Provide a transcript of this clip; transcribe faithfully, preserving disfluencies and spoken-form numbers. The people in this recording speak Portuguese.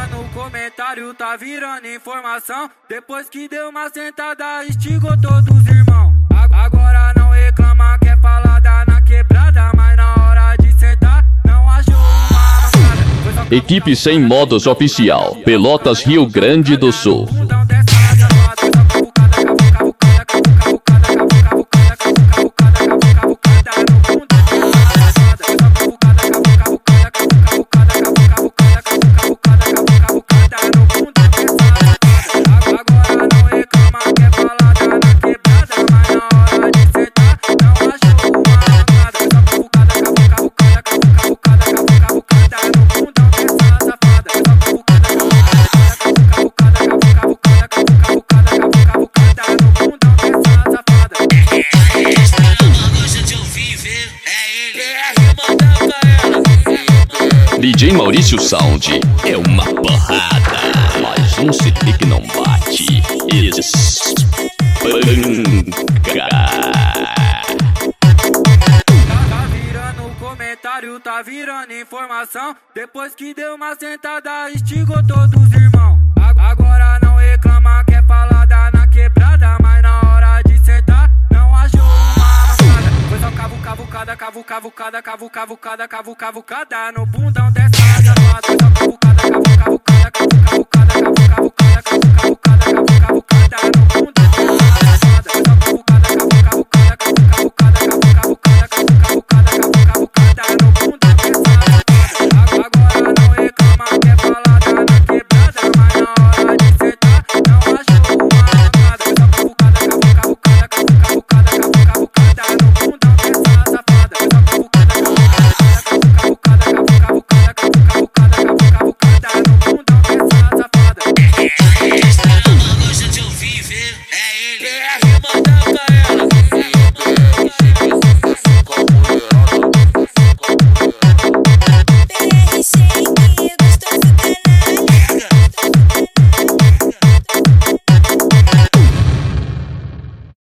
vira no comentário, tá virando informação. Depois que deu uma sentada, instigou todos os irmãos. Agora não reclama, quer falar da na quebrada, mas na hora de sentar, não achou uma mancada. Equipe sem modos oficial, Pelotas, Rio Grande do Sul. D J Maurício Sound é uma porrada, mas um C D que não bate. Espanca. Tá virando comentário, tá virando informação. Depois que deu uma sentada, instigou todos os irmãos. Agora não reclama, quer falar da na quebrada, mas na hora de sentar, não achou uma mancada. Foi só cavu, cavucada, cavu, cavucada, cavu, cavucada, cavu, cavucada no bundão dessa safada.